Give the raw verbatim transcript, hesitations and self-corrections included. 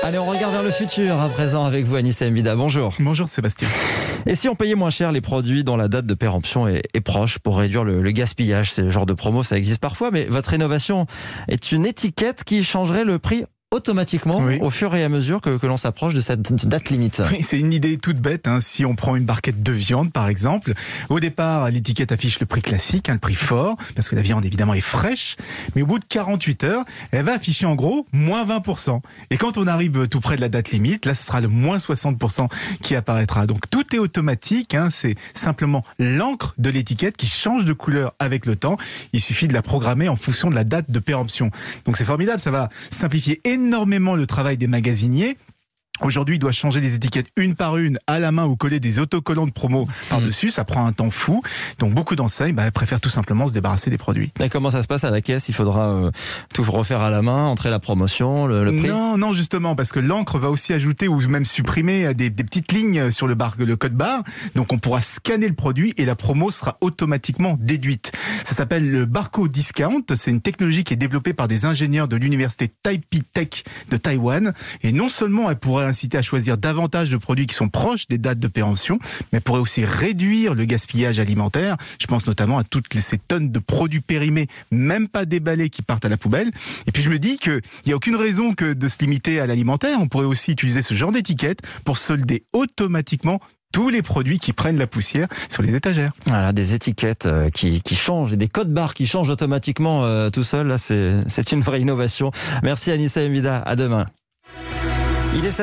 Allez, on regarde vers le futur à présent avec vous, Anissa Mbida. Bonjour. Bonjour Sébastien. Et si on payait moins cher les produits dont la date de péremption est, est proche pour réduire le, le gaspillage? Ce genre de promo, ça existe parfois, mais votre innovation est une étiquette qui changerait le prix automatiquement oui. au fur et à mesure que, que l'on s'approche de cette date limite. Oui, c'est une idée toute bête. Hein. Si on prend une barquette de viande, par exemple, au départ, l'étiquette affiche le prix classique, hein, le prix fort, parce que la viande, évidemment, est fraîche. Mais au bout de quarante-huit heures, elle va afficher en gros moins vingt pour cent. Et quand on arrive tout près de la date limite, là, ce sera le moins soixante pour cent qui apparaîtra. Donc, tout est automatique. Hein. C'est simplement l'encre de l'étiquette qui change de couleur avec le temps. Il suffit de la programmer en fonction de la date de péremption. Donc, c'est formidable. Ça va simplifier énormément le travail des magasiniers. Aujourd'hui, il doit changer les étiquettes une par une à la main ou coller des autocollants de promo par-dessus. Ça prend un temps fou. Donc, beaucoup d'enseignes bah, préfèrent tout simplement se débarrasser des produits. Et comment ça se passe à la caisse? Il faudra euh, tout refaire à la main, entrer la promotion, le, le prix? Non, non, justement, parce que l'encre va aussi ajouter ou même supprimer des, des petites lignes sur le, bar, le code barre. Donc, on pourra scanner le produit et la promo sera automatiquement déduite. Ça s'appelle le Barcode Discount. C'est une technologie qui est développée par des ingénieurs de l'université Taipei Tech de Taïwan. Et non seulement elle pourrait inciter à choisir davantage de produits qui sont proches des dates de péremption, mais pourrait aussi réduire le gaspillage alimentaire. Je pense notamment à toutes les, ces tonnes de produits périmés, même pas déballés, qui partent à la poubelle. Et puis je me dis qu'il n'y a aucune raison que de se limiter à l'alimentaire. On pourrait aussi utiliser ce genre d'étiquette pour solder automatiquement tous les produits qui prennent la poussière sur les étagères. Voilà, des étiquettes euh, qui, qui changent et des codes barres qui changent automatiquement euh, tout seul. Là, c'est, c'est une vraie innovation. Merci Anissa Mbida. À demain. Il est